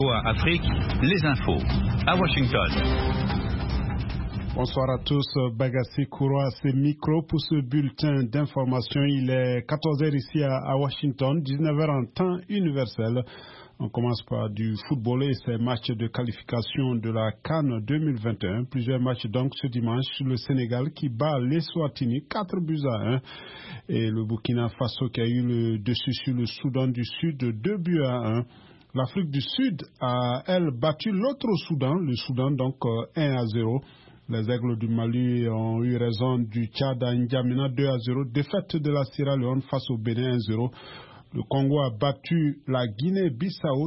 Afrique, les infos, à Washington. Bonsoir à tous, Bagassi Koura, c'est micro pour ce bulletin d'information. Il est 14h ici à Washington, 19h en temps universel. On commence par du football et ses matchs de qualification de la CAN 2021. Plusieurs matchs donc ce dimanche. Le Sénégal qui bat l'Eswatini 4-1. Et le Burkina Faso qui a eu le dessus sur le Soudan du Sud 2-1. L'Afrique du Sud a, elle, battu l'autre Soudan, le Soudan donc 1-0. Les Aigles du Mali ont eu raison du Tchad à N'Djamena 2-0. Défaite de la Sierra Leone face au Bénin 1-0. Le Congo a battu la Guinée-Bissau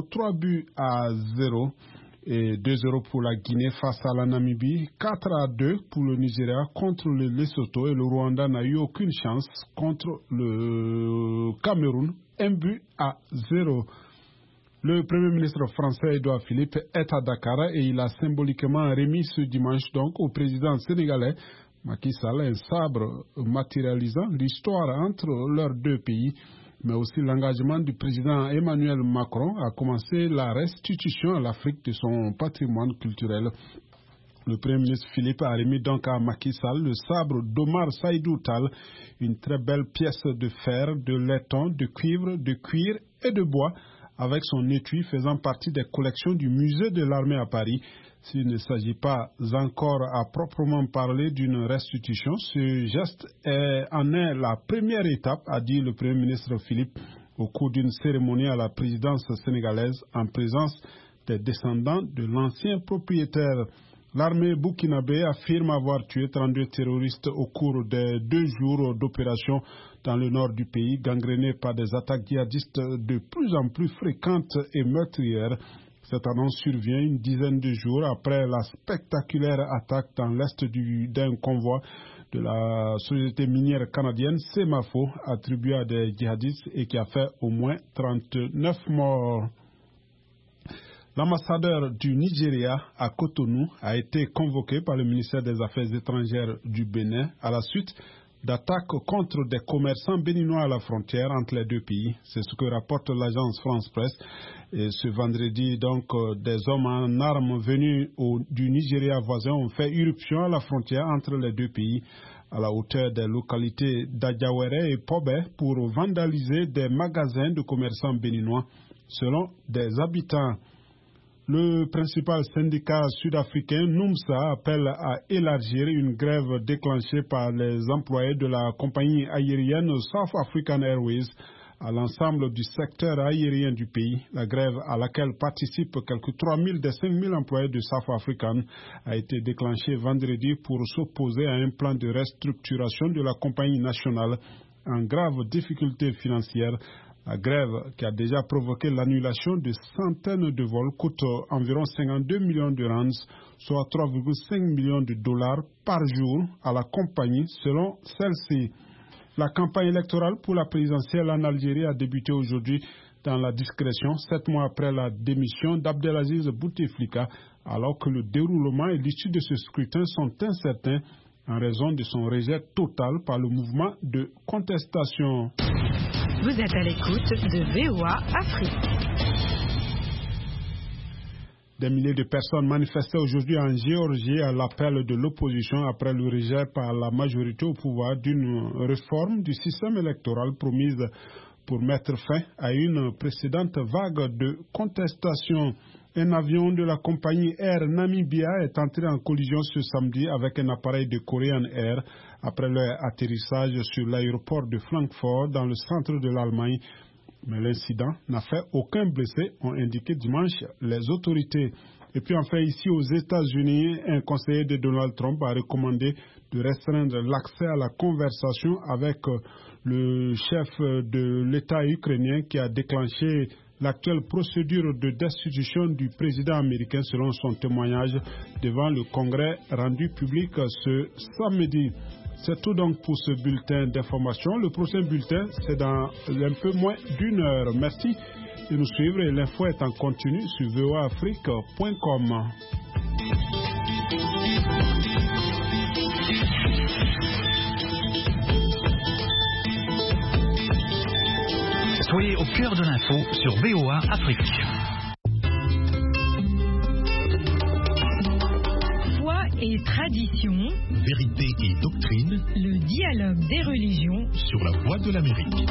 3-0 et 2-0 pour la Guinée face à la Namibie, 4-2 pour le Nigeria contre le Lesotho et le Rwanda n'a eu aucune chance contre le Cameroun, 1-0. Le Premier ministre français Édouard Philippe est à Dakar et il a symboliquement remis ce dimanche donc au président sénégalais Macky Sall un sabre matérialisant l'histoire entre leurs deux pays, mais aussi l'engagement du président Emmanuel Macron à commencer la restitution à l'Afrique de son patrimoine culturel. Le Premier ministre Philippe a remis donc à Macky Sall le sabre d'Omar Saïdou Tall, une très belle pièce de fer, de laiton, de cuivre, de cuir et de bois, avec son étui faisant partie des collections du musée de l'armée à Paris. S'il ne s'agit pas encore à proprement parler d'une restitution, ce geste en est la première étape, a dit le Premier ministre Philippe au cours d'une cérémonie à la présidence sénégalaise en présence des descendants de l'ancien propriétaire. L'armée burkinabé affirme avoir tué 32 terroristes au cours des 2 jours d'opération dans le nord du pays, gangrénés par des attaques djihadistes de plus en plus fréquentes et meurtrières. Cette annonce survient une dizaine de jours après la spectaculaire attaque dans l'est d'un convoi de la société minière canadienne Semafo, attribuée à des djihadistes et qui a fait au moins 39 morts. L'ambassadeur du Nigeria à Cotonou a été convoqué par le ministère des Affaires étrangères du Bénin à la suite d'attaques contre des commerçants béninois à la frontière entre les deux pays. C'est ce que rapporte l'agence France Presse. Et ce vendredi, donc, des hommes en armes venus du Nigeria voisin ont fait irruption à la frontière entre les deux pays à la hauteur des localités d'Adjawere et Pobé pour vandaliser des magasins de commerçants béninois, selon des habitants. Le principal syndicat sud-africain, NUMSA, appelle à élargir une grève déclenchée par les employés de la compagnie aérienne South African Airways à l'ensemble du secteur aérien du pays. La grève à laquelle participent quelques 3 000 des 5 000 employés de South African a été déclenchée vendredi pour s'opposer à un plan de restructuration de la compagnie nationale en grave difficulté financière. La grève, qui a déjà provoqué l'annulation de centaines de vols, coûte environ 52 millions de rands, soit 3,5 millions de dollars par jour à la compagnie, selon celle-ci. La campagne électorale pour la présidentielle en Algérie a débuté aujourd'hui dans la discrétion, 7 mois après la démission d'Abdelaziz Bouteflika, alors que le déroulement et l'issue de ce scrutin sont incertains en raison de son rejet total par le mouvement de contestation. Vous êtes à l'écoute de VOA Afrique. Des milliers de personnes manifestaient aujourd'hui en Géorgie à l'appel de l'opposition après le rejet par la majorité au pouvoir d'une réforme du système électoral promise pour mettre fin à une précédente vague de contestation. Un avion de la compagnie Air Namibia est entré en collision ce samedi avec un appareil de Korean Air après leur atterrissage sur l'aéroport de Francfort dans le centre de l'Allemagne. Mais l'incident n'a fait aucun blessé, ont indiqué dimanche les autorités. Et puis enfin, ici aux États-Unis, un conseiller de Donald Trump a recommandé de restreindre l'accès à la conversation avec le chef de l'État ukrainien qui a déclenché l'actuelle procédure de destitution du président américain selon son témoignage devant le Congrès rendu public ce samedi. C'est tout donc pour ce bulletin d'information. Le prochain bulletin, c'est dans un peu moins d'une heure. Merci de nous suivre et l'info est en continu sur voaafrique.com. Soyez au cœur de l'info sur VOA Afrique. Tradition, vérité et doctrine, le dialogue des religions sur la voie de l'Amérique.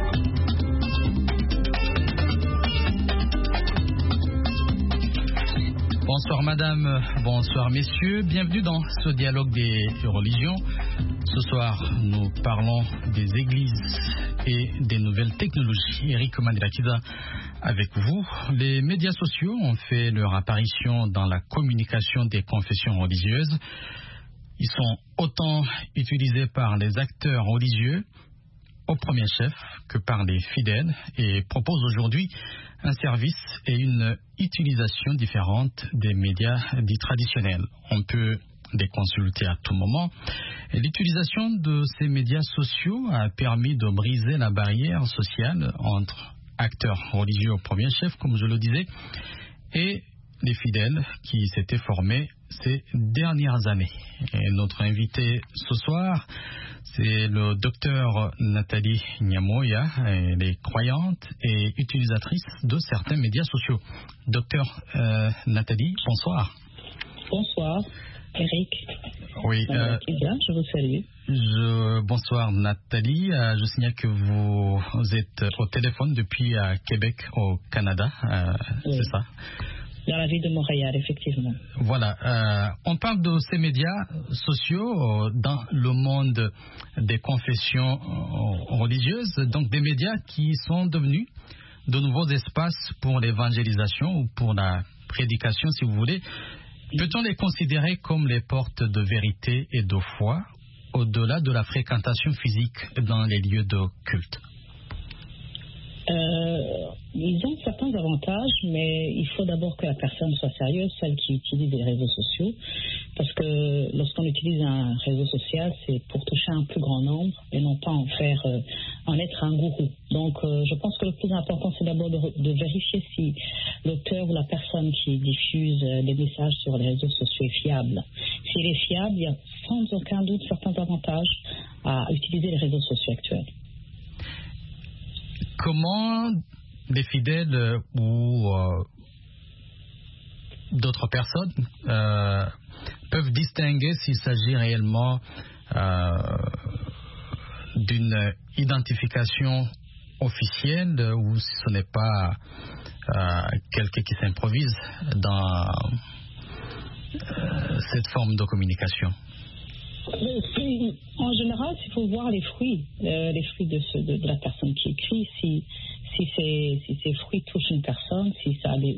Bonsoir madame, bonsoir messieurs, bienvenue dans ce dialogue des religions. Ce soir, nous parlons des églises et des nouvelles technologies. Eric Mandelakiza avec vous. Les médias sociaux ont fait leur apparition dans la communication des confessions religieuses. Ils sont autant utilisés par les acteurs religieux au premier chef que par les fidèles et proposent aujourd'hui un service et une utilisation différente des médias dits traditionnels. On peut les consulter à tout moment. Et l'utilisation de ces médias sociaux a permis de briser la barrière sociale entre acteurs religieux au premier chef, comme je le disais, et les fidèles qui s'étaient formés ces dernières années. Et notre invité ce soir, c'est le docteur Nathalie Nyamoya. Elle est croyante et utilisatrice de certains médias sociaux. Docteur Nathalie, bonsoir. Bonsoir, Eric. Oui. Je vous salue. Bonsoir Nathalie. Je signale que vous êtes au téléphone depuis Québec, au Canada. Oui. C'est ça? Dans la ville de Montréal, effectivement. Voilà. On parle de ces médias sociaux dans le monde des confessions religieuses, donc des médias qui sont devenus de nouveaux espaces pour l'évangélisation ou pour la prédication, si vous voulez. Peut-on les considérer comme les portes de vérité et de foi, au-delà de la fréquentation physique dans les lieux de culte? Ils ont certains avantages, mais il faut d'abord que la personne soit sérieuse, celle qui utilise les réseaux sociaux, parce que lorsqu'on utilise un réseau social, c'est pour toucher un plus grand nombre et non pas en être un gourou. Donc, je pense que le plus important, c'est d'abord de vérifier si l'auteur ou la personne qui diffuse des messages sur les réseaux sociaux est fiable. S'il est fiable, il y a sans aucun doute certains avantages à utiliser les réseaux sociaux actuels. Comment des fidèles ou d'autres personnes peuvent distinguer s'il s'agit réellement d'une identification officielle ou si ce n'est pas quelqu'un qui s'improvise dans cette forme de communication? En général, il faut voir les fruits de la personne qui écrit. Si ces fruits touchent une personne, si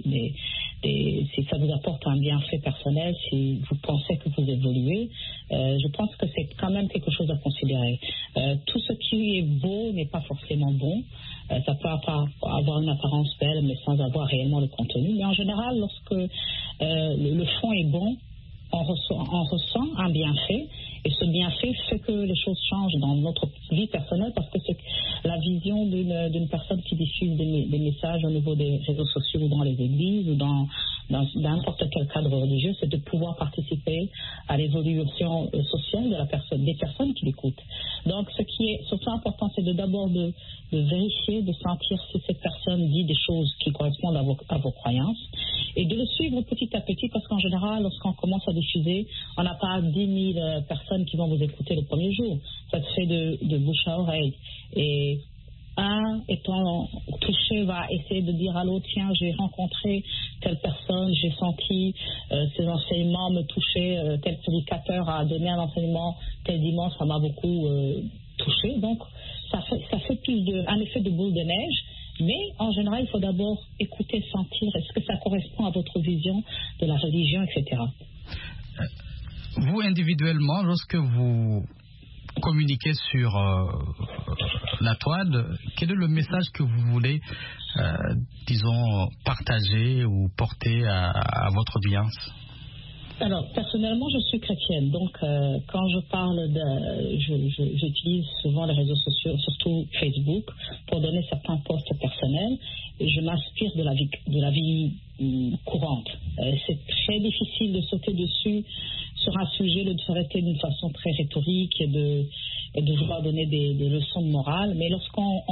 ça vous apporte un bienfait personnel, si vous pensez que vous évoluez, je pense que c'est quand même quelque chose à considérer. Tout ce qui est beau n'est pas forcément bon. Ça peut avoir une apparence belle, mais sans avoir réellement le contenu. Mais en général, lorsque le fond est bon, on ressent un bienfait. Et ce bienfait fait que les choses changent dans notre vie personnelle, parce que c'est la vision d'une personne qui diffuse des messages au niveau des réseaux sociaux ou dans les églises ou dans n'importe quel cadre religieux, c'est de pouvoir participer à l'évolution sociale des personnes qui l'écoutent. Donc, ce qui est surtout important, c'est d'abord de vérifier, de sentir si cette personne dit des choses qui correspondent à vos croyances et de le suivre petit à petit, parce qu'en général, lorsqu'on commence à diffuser, on n'a pas 10 000 personnes qui vont vous écouter le premier jour. Ça se fait de bouche à oreille. Et un étant touché va essayer de dire à l'autre, tiens, j'ai rencontré telle personne, j'ai senti ces enseignements me toucher, tel prédicateur a donné un enseignement tel dimanche, ça m'a beaucoup touché. Donc, ça fait plus un effet de boule de neige. Mais en général, il faut d'abord écouter, sentir, est-ce que ça correspond à votre vision de la religion, etc. Vous, individuellement, lorsque vous communiquez sur la toile, quel est le message que vous voulez, disons, partager ou porter à votre audience? Alors, personnellement, je suis chrétienne, donc quand je parle j'utilise souvent les réseaux sociaux, surtout Facebook, pour donner certains posts personnels, et je m'inspire de la vie courante. C'est très difficile de sauter dessus sur un sujet, de traiter d'une façon très rhétorique et de vouloir donner des leçons de morale, mais lorsqu'on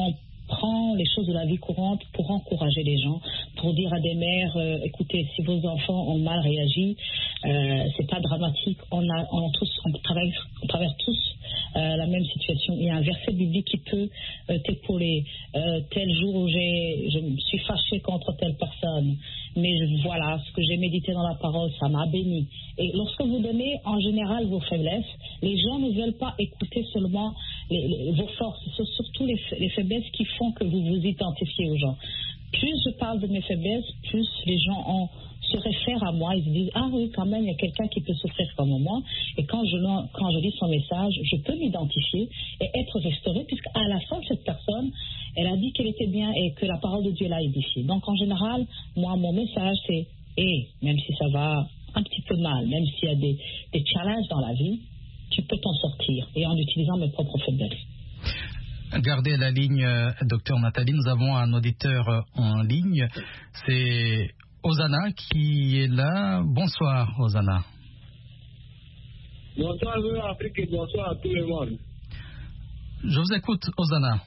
prend les choses de la vie courante pour encourager les gens, pour dire à des mères, écoutez, si vos enfants ont mal réagi, c'est pas dramatique, on traverse tous la même situation. Il y a un verset biblique qui peut t'épauler. Tel jour où je me suis fâchée contre telle personne, mais voilà, ce que j'ai médité dans la parole, ça m'a béni. Et lorsque vous donnez en général vos faiblesses, les gens ne veulent pas écouter seulement vos forces, c'est surtout les faiblesses qui font que vous vous identifiez aux gens. Plus je parle de mes faiblesses, plus les gens se réfèrent à moi, ils se disent, ah oui, quand même, il y a quelqu'un qui peut souffrir comme moi. Et quand je lis son message, je peux m'identifier et être restauré, puisqu'à la fin, cette personne, elle a dit qu'elle était bien et que la parole de Dieu l'a édifiée. Donc, en général, moi, mon message, c'est, même si ça va un petit peu mal, même s'il y a des challenges dans la vie, tu peux t'en sortir, et en utilisant mes propres faiblesses. Gardez la ligne, docteur Nathalie. Nous avons un auditeur en ligne. C'est Osana qui est là. Bonsoir, Osana. Bonsoir, Afrique, et bonsoir à tout le monde. Je vous écoute, Osana.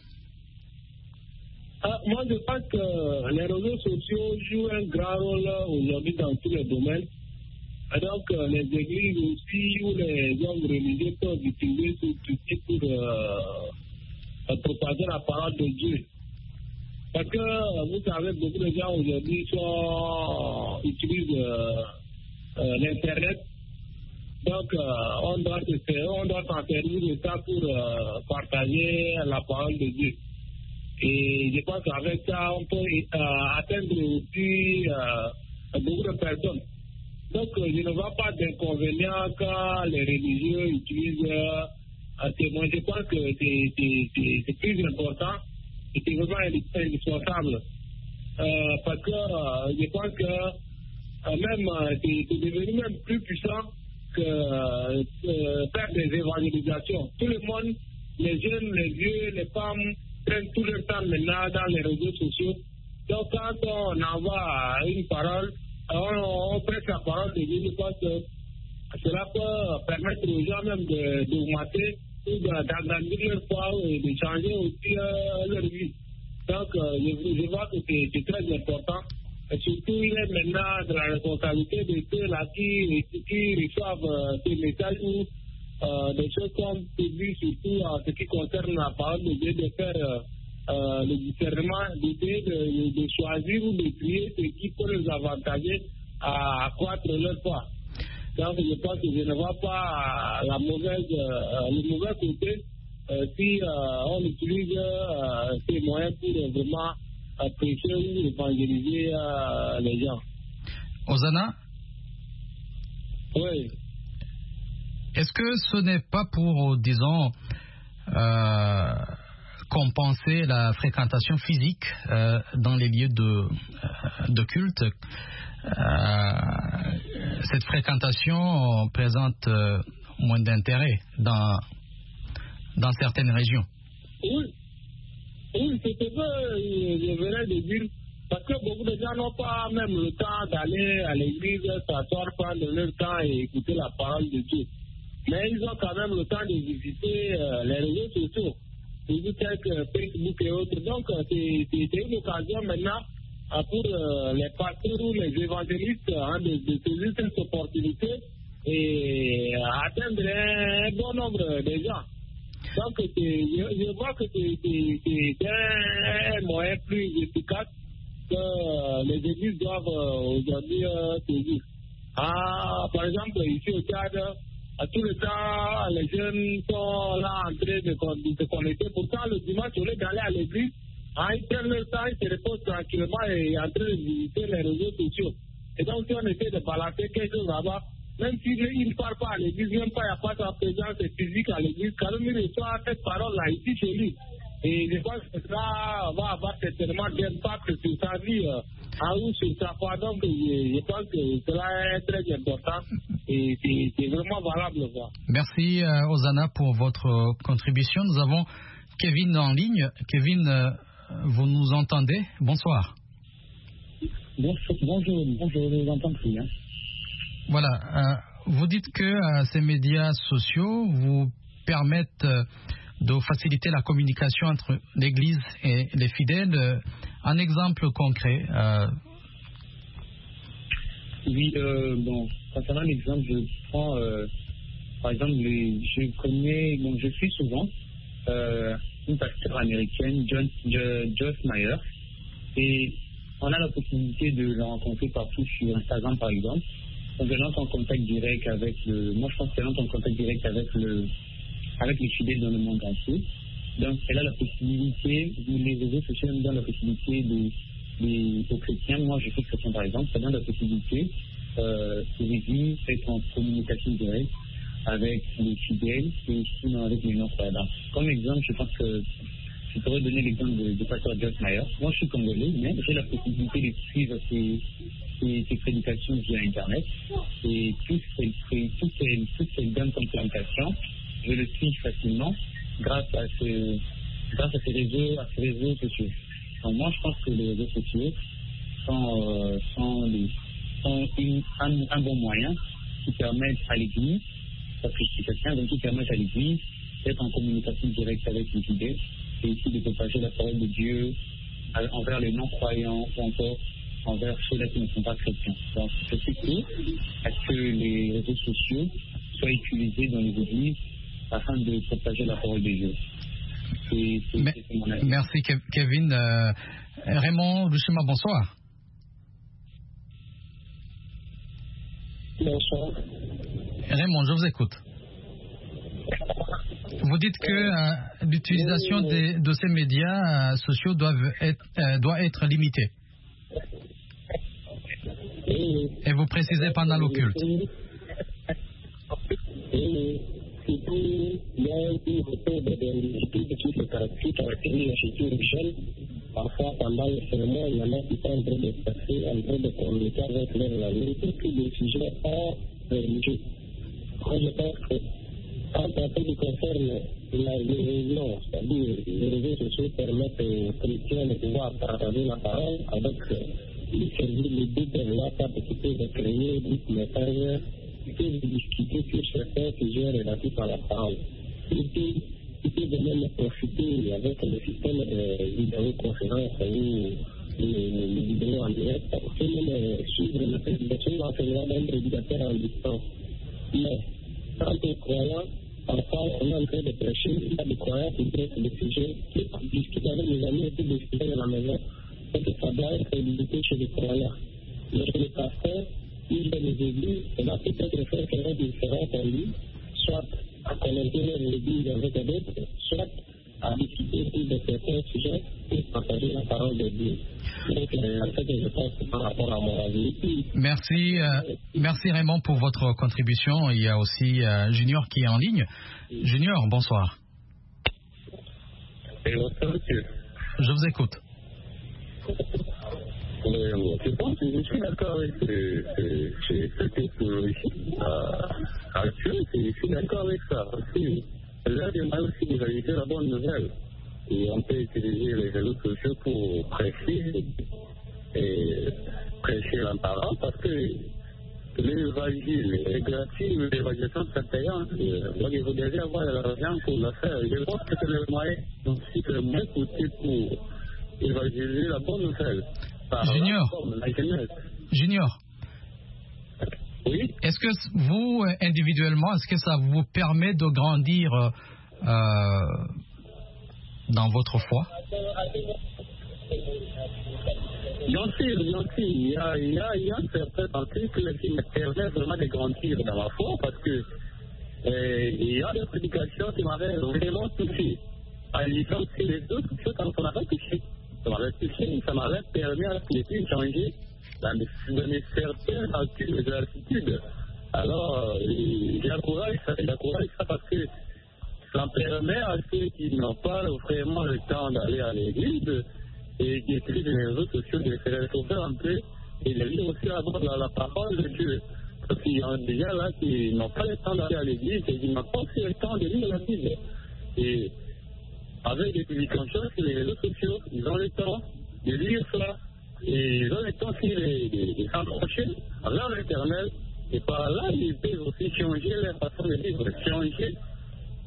Moi, je pense que les réseaux sociaux jouent un grand rôle aujourd'hui dans tous les domaines. Et donc, les églises aussi, ou les hommes religieux peuvent utiliser ce outil pour propager la parole de Dieu. Parce que, vous savez, beaucoup de gens aujourd'hui utilisent l'Internet. Donc, on doit s'en servir de ça pour partager la parole de Dieu. Et je pense qu'avec ça, on peut atteindre aussi beaucoup de personnes. Donc, je ne vois pas d'inconvénient quand les religieux utilisent témoins. Je pense que c'est plus important et c'est vraiment indispensable. Parce que je pense que même c'est devenu même plus puissant que faire des évangélisations. Tout le monde, les jeunes, les vieux, les femmes, prennent tout le temps maintenant dans les réseaux sociaux. Donc, quand on envoie une parole, on prête la parole de Dieu. Je pense que cela peut permettre aux gens même d'augmenter ou d'agrandir leur foi et de changer aussi leur vie. Donc, je vois que c'est très important. Et surtout, il est maintenant de la responsabilité de ceux-là qui reçoivent ces messages ou des choses qu'on publie, surtout en ce qui concerne la parole de Dieu, de faire le discernement, d'essayer de choisir ou de trier ce qui peut les avantager à accroître leur foi. Donc, je pense que je ne vois pas le mauvais côté si on utilise ces moyens pour vraiment prêcher ou évangéliser les gens. Osana? Oui. Est-ce que ce n'est pas pour, disons, compenser la fréquentation physique dans les lieux de culte? Cette fréquentation présente moins d'intérêt dans certaines régions. Oui, c'est ce que je venais de dire. Parce que beaucoup de gens n'ont pas même le temps d'aller à l'église, s'asseoir, prendre leur temps et écouter la parole de Dieu. Mais ils ont quand même le temps de visiter les réseaux sociaux, tels que Facebook et autres. Donc, c'est une occasion maintenant pour les pasteurs ou les évangélistes de saisir cette opportunité et atteindre un bon nombre de gens. Donc, je vois que c'est un moyen plus efficace que les églises doivent aujourd'hui saisir. Par exemple, ici au Tchad, à tout le temps, les jeunes sont là en train de se connecter. Pourtant, le dimanche, au lieu d'aller à l'église, ils prennent leur temps, ils se reposent tranquillement et en train de visiter les réseaux sociaux. Et donc, si on essaie de balancer quelque chose là-bas, même s'ils ne parlent pas à l'église, même pas, il n'y a pas sa présence physique à l'église, quand même, il reçoit cette parole-là ici chez lui. Et je pense que ça va avoir certainement d'impact sur sa vie ou sur sa foi. Donc, je pense que cela est très important et c'est vraiment valable. Merci, Osana, pour votre contribution. Nous avons Kevin en ligne. Kevin, vous nous entendez? Bonsoir. Bonjour, je vous entends plus. Hein. Voilà. Vous dites que ces médias sociaux vous permettent de faciliter la communication entre l'Église et les fidèles. Un exemple concret. Oui, bon, concernant l'exemple, je prends, par exemple, je suis souvent une pasteur américaine, Joyce Meyer, et on a la possibilité de la rencontrer partout sur Instagram, par exemple. Donc, elle entre en contact direct avec moi je pense qu'elle entre en contact direct avec les fidèles dans le monde entier. Donc, elle a la possibilité, les réseaux sociaux nous donnent la possibilité aux chrétiens, moi je suis chrétien par exemple, ça donne la possibilité aux églises d'être en communication directe avec les fidèles et aussi avec les non-croyants. Comme exemple, je pense que je pourrais donner l'exemple de pasteur Joyce Meyer. Moi je suis congolais, mais j'ai la possibilité de suivre ses prédications via Internet. Et toutes ces bonnes prédications, je le suis facilement grâce à ces réseaux sociaux. Donc moi, je pense que les réseaux sociaux sont un bon moyen qui permettent à l'Église, parce que je suis chrétien, donc qui permettent à l'Église d'être en communication directe avec les fidèles et aussi de propager la parole de Dieu envers les non-croyants ou encore envers ceux-là qui ne sont pas chrétiens. Donc, je suis pour à ce que les réseaux sociaux soient utilisés dans les églises afin de propager la parole de Dieu. C'est mon avis. Merci Kevin. Raymond Luchema, bonsoir. Bonsoir. Raymond, je vous écoute. Vous dites que l'utilisation de ces médias sociaux doit être limitée. Et vous précisez pendant l'occulte. Parfois, pendant le sermon, il y en a qui sont en train de passer, en train de communiquer avec leur langue, et puis des sujets hors religieux. Moi, je pense que quand on concerne les réunions, c'est-à-dire les réseaux sociaux permettent aux chrétiens de pouvoir partager la parole avec les deux là, participer de créer des messages et de discuter sur certains sujets relatifs à la parole. Et puis, il peut de même profiter avec le système de vidéoconférence ou les vidéos en direct pour même suivre la prédication l'enseignement d'un prédicateur en distance. Mais, quand les croyants, parfois, on est en train de prêcher, il y a des croyants qui traitent des sujets, qui discutent avec les amis et puis discutent à la maison. Donc, ça doit être limité chez les croyants. Mais chez les pasteurs, il y a les églises, on va peut-être faire quelque différent pour lui, soit à connecter l'église avec d'autres, soit à discuter de certains sujets et partager la parole de Dieu. Donc, c'est ce que je pense par rapport à mon avis. Merci Raymond pour votre contribution. Il y a aussi Junior qui est en ligne. Junior, bonsoir. Je vous écoute. Je pense que je suis d'accord avec cette technologie actuelle, je suis d'accord avec ça. Là, j'aimerais aussi vous ajouter la bonne nouvelle. Et on peut utiliser les réseaux sociaux pour prêcher la parole parce que l'évangile est gratuit, l'évangélisation c'est payant. Donc vous devez avoir l'argent pour le faire. Je pense que c'est le moyen coûté pour évangéliser la bonne nouvelle. Junior. Oui. Est-ce que vous, individuellement, est-ce que ça vous permet de grandir dans votre foi? Bien sûr. Il y a un certain article qui me permet vraiment de grandir dans ma foi parce que il y a des prédications qui m'avaient vraiment touché. En lisant aussi les autres choses quand on m'avait touché. Ça m'avait permis à de changer dans mes certaines attitudes. Alors, j'encourage ça parce que ça permet à ceux qui n'ont pas vraiment le temps d'aller à l'église et qui utilisent les réseaux sociaux de se réchauffer un peu et de lire aussi la parole de Dieu. Parce qu'il y a des gens là qui n'ont pas le temps d'aller à l'église et qui n'ont pas aussi le temps de lire la Bible. Et avec des publications sur les réseaux sociaux, ils ont le temps de lire ça et ils ont le temps aussi de s'approcher vers l'Éternel et par là ils peuvent aussi changer leur façon de vivre, changer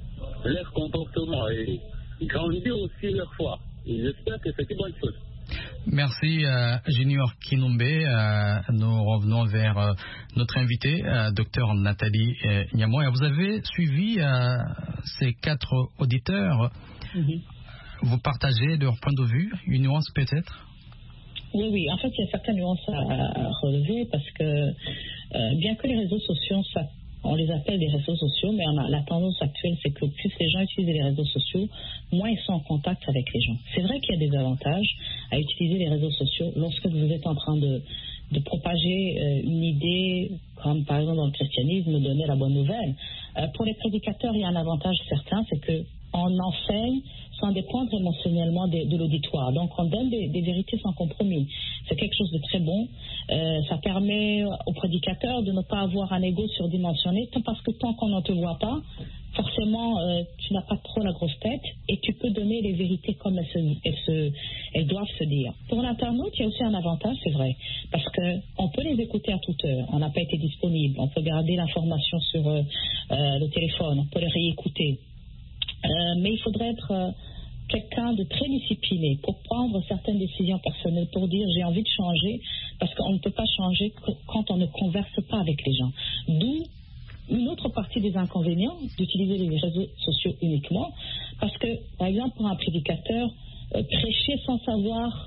leur comportement et grandir aussi leur foi. Et j'espère que c'est une bonne chose. Merci Junior Kinombe. Nous revenons vers notre invité, Dr Nathalie Nyamoya. Vous avez suivi ces 4 auditeurs. Vous partagez leur point de vue, une nuance peut-être? Oui, en fait il y a certaines nuances à relever parce que bien que les réseaux sociaux, on les appelle des réseaux sociaux, mais la tendance actuelle, c'est que plus les gens utilisent les réseaux sociaux, moins ils sont en contact avec les gens. C'est vrai qu'il y a des avantages à utiliser les réseaux sociaux lorsque vous êtes en train de propager une idée, comme par exemple dans le christianisme, donner la bonne nouvelle. Pour les prédicateurs, il y a un avantage certain, c'est qu'on enseigne sans dépendre émotionnellement de l'auditoire. Donc on donne des vérités sans compromis. C'est quelque chose de très bon. Ça permet aux prédicateurs de ne pas avoir un ego surdimensionné, parce que tant qu'on ne te voit pas, forcément tu n'as pas trop la grosse tête et tu peux donner les vérités comme elles doivent se dire. Pour l'internaute, il y a aussi un avantage, c'est vrai, parce qu'on peut les écouter à toute heure. On n'a pas été disponible. On peut garder l'information sur le téléphone. On peut les réécouter. Mais il faudrait être quelqu'un de très discipliné pour prendre certaines décisions personnelles, pour dire j'ai envie de changer, parce qu'on ne peut pas changer quand on ne converse pas avec les gens. D'où une autre partie des inconvénients d'utiliser les réseaux sociaux uniquement, parce que, par exemple, pour un prédicateur, prêcher sans savoir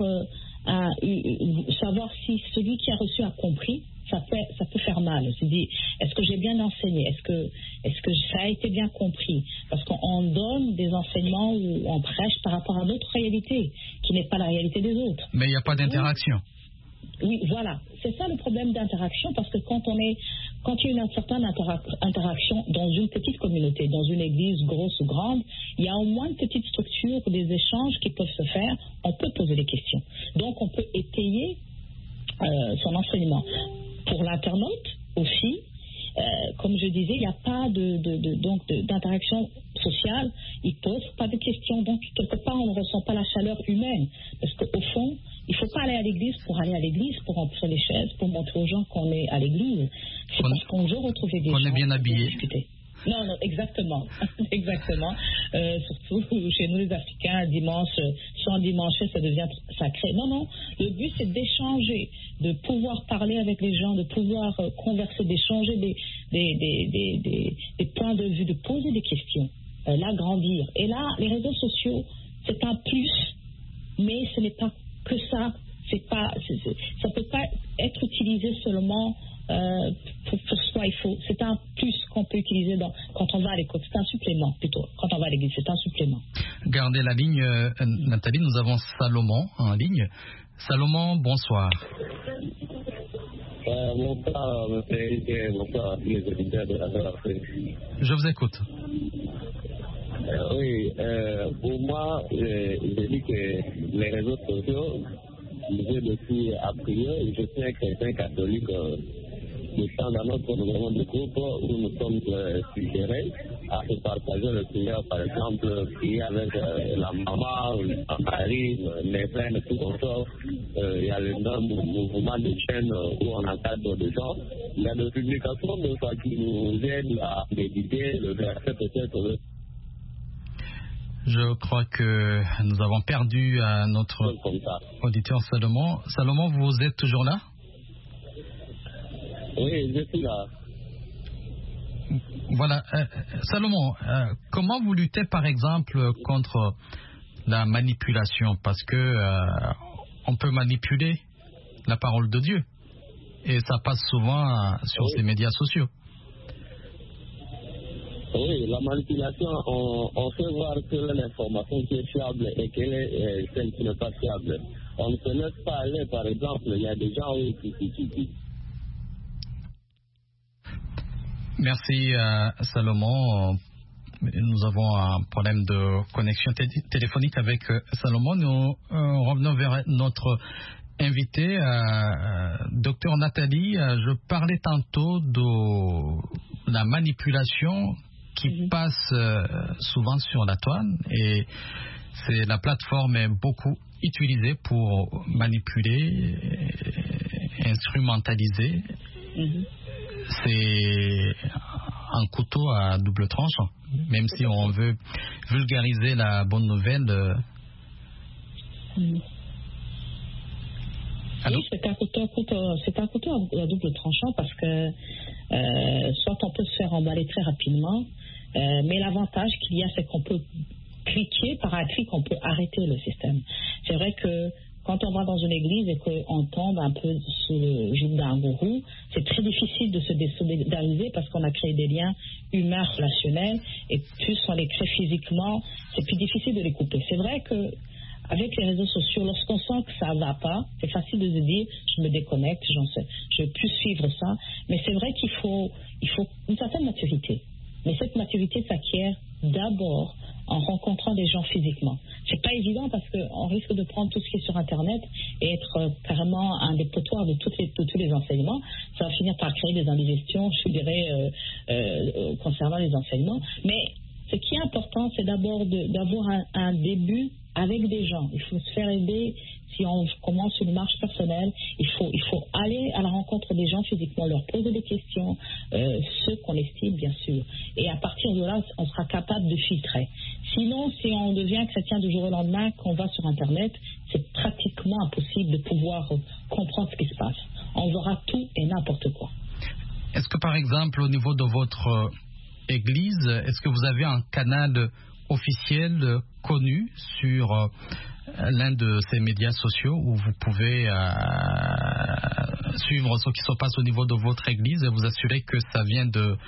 si celui qui a reçu a compris, ça peut faire mal. On se dit, est-ce que j'ai bien enseigné? Est-ce que ça a été bien compris? Parce qu'on donne des enseignements où on prêche par rapport à notre réalité, qui n'est pas la réalité des autres. Mais il n'y a pas d'interaction. Oui, voilà. C'est ça le problème d'interaction, parce que quand il y a une certaine interaction dans une petite communauté, dans une église grosse ou grande, il y a au moins une petite structure, des échanges qui peuvent se faire. On peut poser des questions. Donc on peut étayer son enseignement. Pour l'internaute aussi, comme je disais, il n'y a pas d'interaction sociale, il ne pose pas de questions, donc quelque part on ne ressent pas la chaleur humaine, parce qu'au fond, il ne faut pas aller à l'église pour aller à l'église, pour remplir les chaises, pour montrer aux gens qu'on est à l'église. C'est parce qu'on veut retrouver des gens. On est bien habillé. Non, exactement. Exactement. Surtout chez nous les Africains, dimanche, sans dimanche, ça devient sacré. Non. Le but, c'est d'échanger, de pouvoir parler avec les gens, de pouvoir converser, d'échanger des points de vue, de poser des questions, l'agrandir. Et là, les réseaux sociaux, c'est un plus, mais ce n'est pas que ça. Ça ne peut pas être utilisé seulement pour soi. C'est un plus qu'on peut utiliser quand on va à l'école. C'est un supplément plutôt. Quand on va à l'église, c'est un supplément. Gardez la ligne, Nathalie. Nous avons Salomon en ligne. Salomon, bonsoir. Bonsoir, bonsoir, les auditeurs de la Afrique. Je vous écoute. Oui, pour moi, je dis que les réseaux sociaux, je depuis à prier, je suis un chrétien catholique. Nous sommes dans notre gouvernement de groupe où nous sommes suggérés à se partager le Seigneur, par exemple, prier avec la maman, le mari, les frères, tout comme ça. Il y a le mouvement de chaîne où on encadre des gens. Il y a des publications de ça qui nous aident à méditer le verset peut-être. Je crois que nous avons perdu notre auditeur Salomon. Salomon, vous êtes toujours là? Oui, je suis là. Voilà. Salomon, comment vous luttez par exemple contre la manipulation? Parce que on peut manipuler la parole de Dieu et ça passe souvent sur ces médias sociaux. Oui, la manipulation, on fait voir que l'information qui est fiable et quelle est celle qui n'est pas fiable. On ne se laisse pas aller, par exemple, il y a des gens qui... Merci Salomon. Nous avons un problème de connexion téléphonique avec Salomon. Nous revenons vers notre invité, Dr Nathalie. Je parlais tantôt de la manipulation qui passe souvent sur la toile et la plateforme est beaucoup utilisée pour manipuler, instrumentaliser. C'est un couteau à double tranche, même si on veut vulgariser la bonne nouvelle. Oui, c'est un couteau à double tranchant parce que soit on peut se faire emballer très rapidement, mais l'avantage qu'il y a, c'est qu'on peut cliquer par un clic, on peut arrêter le système. C'est vrai que quand on va dans une église et qu'on tombe un peu sous le joug d'un gourou, c'est très difficile de se désolidariser parce qu'on a créé des liens humains, relationnels, et plus on les crée physiquement, c'est plus difficile de les couper. C'est vrai que avec les réseaux sociaux, lorsqu'on sent que ça ne va pas, c'est facile de se dire je me déconnecte, je ne veux plus suivre ça. Mais c'est vrai qu'il faut une certaine maturité. Mais cette maturité s'acquiert d'abord en rencontrant des gens physiquement. C'est pas évident parce qu'on risque de prendre tout ce qui est sur Internet et être carrément un dépotoir de tous les enseignements. Ça va finir par créer des indigestions, je dirais, concernant les enseignements. Mais ce qui est important, c'est d'abord d'avoir un début avec des gens. Il faut se faire aider. Si on commence une marche personnelle, il faut aller à la rencontre des gens physiquement, leur poser des questions, ceux qu'on estime bien sûr. Et à partir de là, on sera capable de filtrer. Sinon, si on devient chrétien du jour au lendemain, qu'on va sur Internet, c'est pratiquement impossible de pouvoir comprendre ce qui se passe. On verra tout et n'importe quoi. Est-ce que par exemple, au niveau de votre église, est-ce que vous avez un canal officiel connu sur l'un de ces médias sociaux où vous pouvez suivre ce qui se passe au niveau de votre église et vous assurer que ça vient de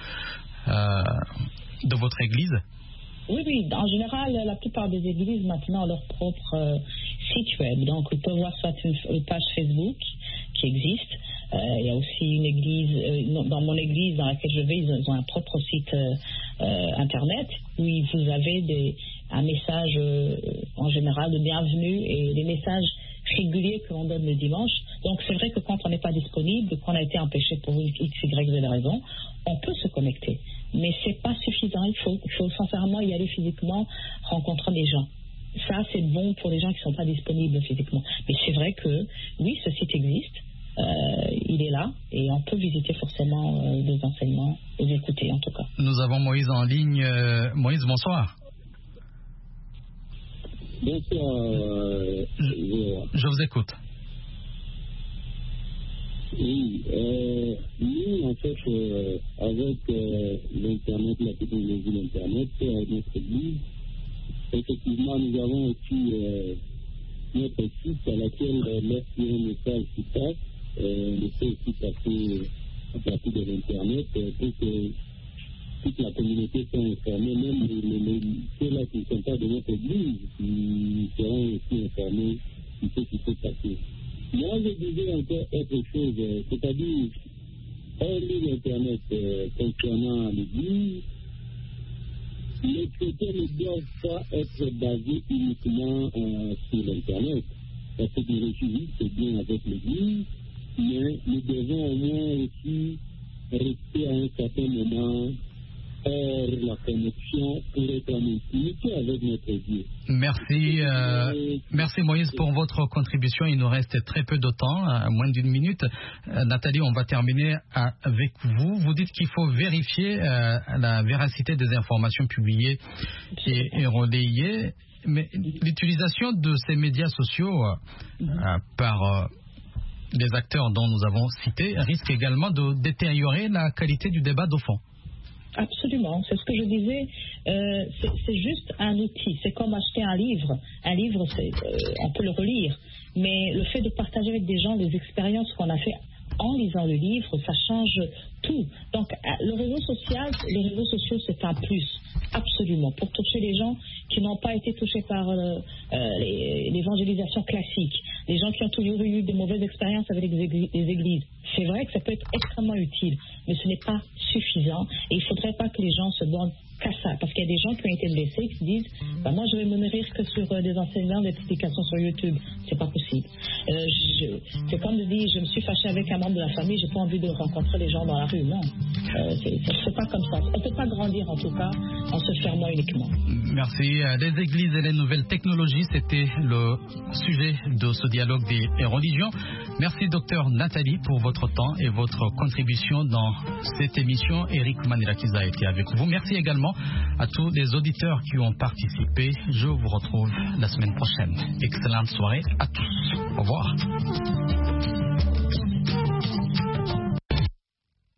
votre église? Oui, en général, la plupart des églises maintenant ont leur propre site web. Donc, on peut voir soit une page Facebook qui existe. Il y a aussi une église, dans mon église dans laquelle je vais, ils ont un propre site Internet où vous avez un message en général de bienvenue et des messages réguliers que l'on donne le dimanche. Donc, c'est vrai que quand on n'est pas disponible, qu'on a été empêché pour une X, Y, Z raison, on peut se connecter. Mais c'est pas suffisant. Il faut sincèrement y aller physiquement, rencontrer des gens. Ça, c'est bon pour les gens qui ne sont pas disponibles physiquement. Mais c'est vrai que, oui, ce site existe. Il est là et on peut visiter forcément des enseignements, les écouter en tout cas. Nous avons Moïse en ligne. Moïse, bonsoir. Bonsoir. Je vous écoute. Oui, nous, en fait, avec l'Internet, la technologie de l'Internet, avec notre église, effectivement, nous avons aussi notre site à laquelle lorsqu'il y a un message qui passe, on peut aussi passer à partir de l'Internet pour que toute la communauté soit informée, même ceux-là qui ne sont pas de notre église, qui seront aussi informés de ce qui peut passer. Moi, je disais encore autre chose, c'est-à-dire, hormis l'Internet concernant l'Église, les chrétiens ne doivent pas être basés uniquement sur l'Internet. Parce que les réfugiés, c'est bien avec l'Église, mais nous devons au moins aussi rester à un certain moment hors la connexion pour être en intimité avec notre Dieu. Merci Moïse pour votre contribution. Il nous reste très peu de temps, moins d'une minute. Nathalie, on va terminer avec vous. Vous dites qu'il faut vérifier la véracité des informations publiées et relayées. Mais l'utilisation de ces médias sociaux par les acteurs dont nous avons cité risque également de détériorer la qualité du débat de fond. Absolument, c'est ce que je disais, c'est juste un outil, c'est comme acheter un livre. Un livre, on peut le relire, mais le fait de partager avec des gens les expériences qu'on a fait en lisant le livre, ça change tout. Donc, les réseaux sociaux, c'est un plus, absolument, pour toucher les gens qui n'ont pas été touchés par l'évangélisation classique, les gens qui ont toujours eu de mauvaises expériences avec les églises. C'est vrai que ça peut être extrêmement utile, mais ce n'est pas suffisant et il ne faudrait pas que les gens se bornent qu'à ça, parce qu'il y a des gens qui ont été blessés qui se disent moi je vais me nourrir que sur des enseignements, des explications sur YouTube. C'est pas possible. C'est comme de dire je me suis fâché avec un membre de la famille, j'ai pas envie de rencontrer les gens dans la rue. Non, c'est pas comme ça. On ne peut pas grandir en tout cas en se fermant uniquement. Merci. Les églises et les nouvelles technologies, c'était le sujet de ce dialogue des religions. Merci docteur Nathalie pour votre temps et votre contribution dans cette émission. Eric Manirakiza a été avec vous. Merci également à tous les auditeurs qui ont participé. Je vous retrouve la semaine prochaine. Excellente soirée à tous. Au revoir.